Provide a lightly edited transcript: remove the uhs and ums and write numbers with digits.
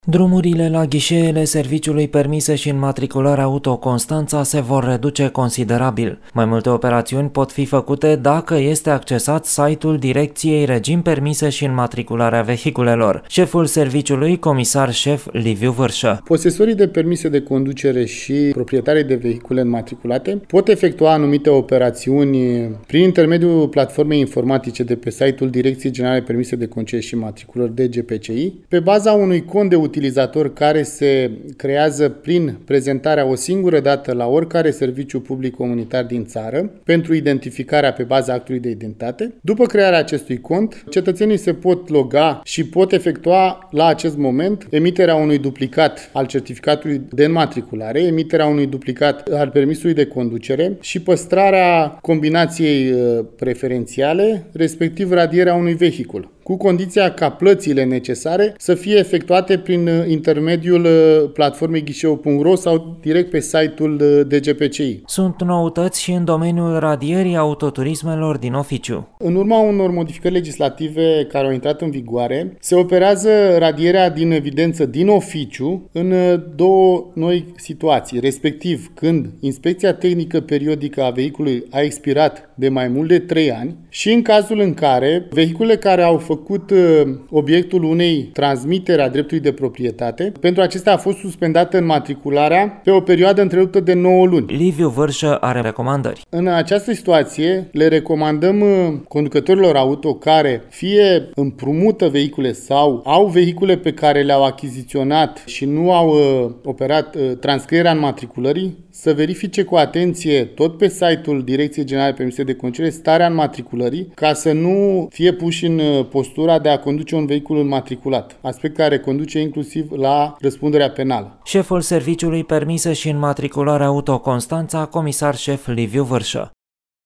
Drumurile la ghișeele Serviciului Permise și Înmatriculare Auto Constanța se vor reduce considerabil. Mai multe operațiuni pot fi făcute dacă este accesat site-ul Direcției Regim Permise și Înmatricularea Vehiculelor. Șeful serviciului, comisar șef Liviu Vârșă. Posesorii de permise de conducere și proprietarii de vehicule înmatriculate pot efectua anumite operațiuni prin intermediul platformei informatice de pe site-ul Direcției Generale Permise de Conducere și Înmatriculări DGPCI, pe baza unui cont de utilizator care se creează prin prezentarea o singură dată la oricare serviciu public comunitar din țară pentru identificarea pe baza actului de identitate. După crearea acestui cont, cetățenii se pot loga și pot efectua la acest moment emiterea unui duplicat al certificatului de înmatriculare, emiterea unui duplicat al permisului de conducere și păstrarea combinației preferențiale, respectiv radierea unui vehicul, cu condiția ca plățile necesare să fie efectuate prin intermediul platformei ghișeu.ro sau direct pe site-ul DGPCI. Sunt noutăți și în domeniul radierii autoturismelor din oficiu. În urma unor modificări legislative care au intrat în vigoare, se operează radierea din evidență din oficiu în două noi situații, respectiv când inspecția tehnică periodică a vehiculului a expirat de mai mult de 3 ani și în cazul în care vehiculele care au făcut obiectul unei transmiteri a dreptului de proprietate, pentru acestea a fost suspendată înmatricularea pe o perioadă întreruptă de 9 luni. Liviu Vârșă are recomandări. În această situație le recomandăm conducătorilor auto care fie împrumută vehicule sau au vehicule pe care le-au achiziționat și nu au operat transcrierea înmatriculării să verifice cu atenție tot pe site-ul Direcției Generale Permise de Conducere starea înmatriculării ca să nu fie puși în postura de a conduce un vehicul înmatriculat, aspect care conduce inclusiv la răspunderea penală. Șeful Serviciului Permise și Înmatriculare Auto Constanța, comisar șef Liviu Vârșă.